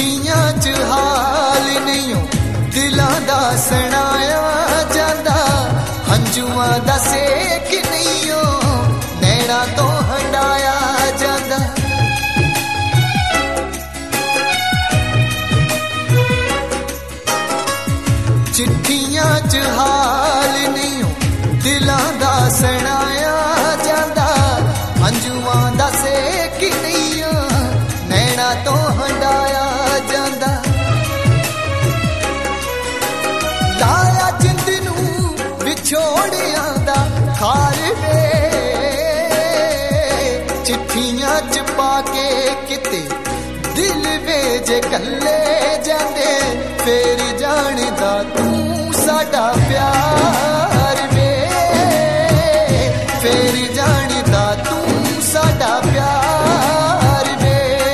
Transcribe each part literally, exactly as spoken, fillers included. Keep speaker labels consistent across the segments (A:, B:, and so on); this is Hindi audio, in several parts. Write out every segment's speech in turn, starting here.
A: चिट्ठियां च हाल नहीं दिलां दा सुनाया जांदा, हंजुआं दा सेक नहीं नैना तो हंडाया जांदा। चिट्ठियां च हाल नहीं दिलां दा सुनाया जांदा, हंजुआं दा सेक नहीं नैना तो हंडाया जांदा। लाया जिंद नूं विछोड़ियां दा खार वे, चिट्ठियां च पाके किते दिल वे जे कल्ले जांदे, फिर जाणदा तू साडा प्यार वे, फिर जाणदा तू साडा प्यार वे।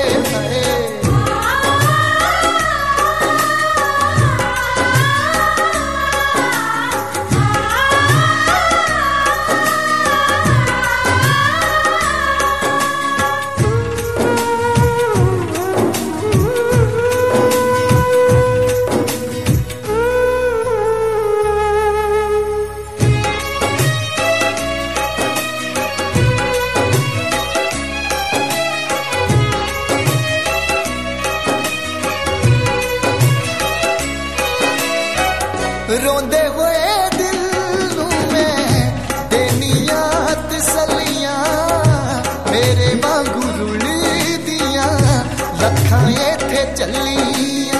A: रोंदे हुए दिल नूं मैं देनिया तसल्लियां, मेरे वांगू रुलदियां लखां इत्थे चलियां।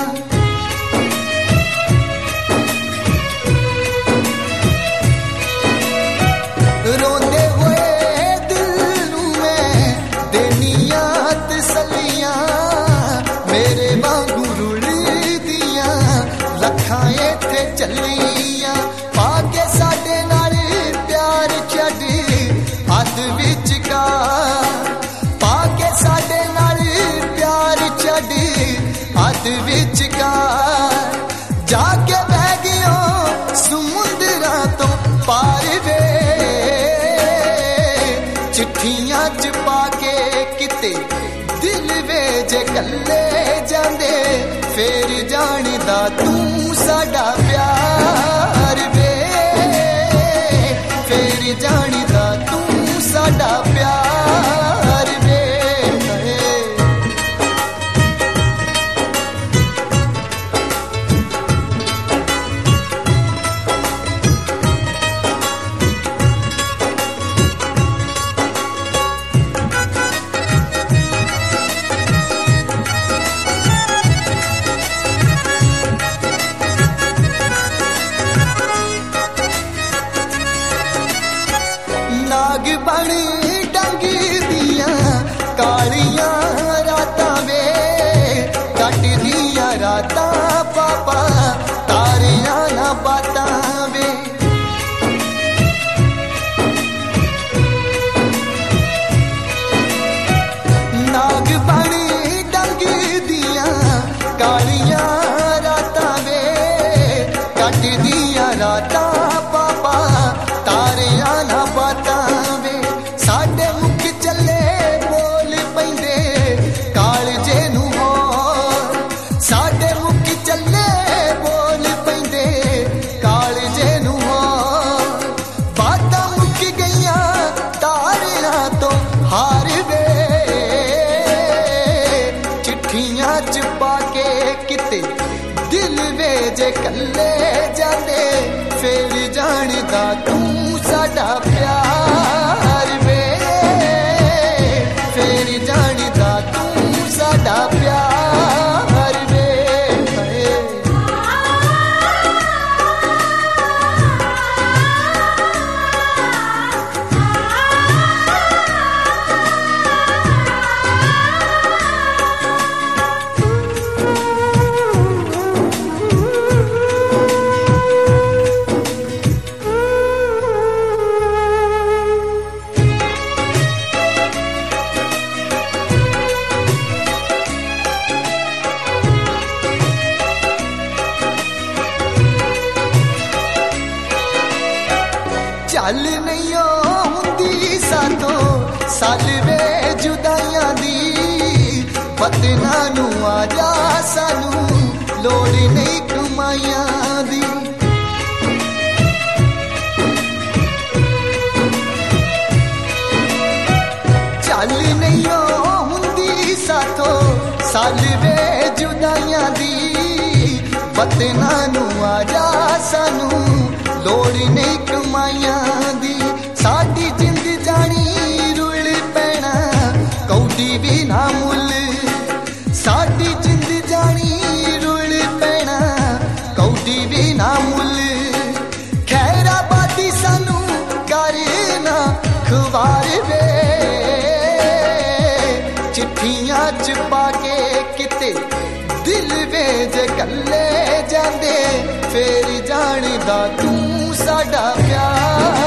A: रोंदे हुए दिल नूं मैं देनिया तसल्लियां, मेरे वांगू रुलदियां लखां इत्थे चलियां। पाके साडे नाल प्यार छड्ड अध विचकार, पाके साडे नाल प्यार छड्ड अध विचकार, जाके बह गयो समुंदरां तो पार वे, चिट्ठियां च पाके किते दिल वे जे कल्ले जांदे, फिर जाणदा तू साडा प्यार वे, फिर जाणदा तू साडा प्यार वे। नाग बनी डंगी दियां कालियां रातां वे, कट दियां रातां पापा तारियां ना बातां वे। नाग बनी डंगी दियां कालियां रातां वे, कट दियां रातां पापा तारियां ना बातां वे। साडे मुख चले बोल पैंदे कालजे नूं होर, साडे मुख चले बोल पैंदे कालजे नूं होर, बातां मुक गईयां तारियां तो हार वे, चिट्ठियां च पाके किते दिल वे जे कल्ले जांदे, फिर जाणदा तू साडा प्यार वे, फिर जाणदा तू साडा प्यार वे। चल नहीं हुंदी सातो साल वे जुदाइयां दी, वतना नू आ जा सानू लोड़ नहीं कमाइयां दी। चल नहीं हुंदी साथो साल वे जुदाइयां दी। वतना नू आजा सानू लोड़ नहीं कमाइयां दी। साडी जिंद जानी रुल पैना कौडी भी ना मुल। साडी जिंद जानी रुल पैना कौडी भी ना मुल। खैराबादी सानू कर ना खवार वे। चिट्ठियां च पाके किते दिल वे जे कल्ले जांदे। फेर जानदा तू साडा प्यार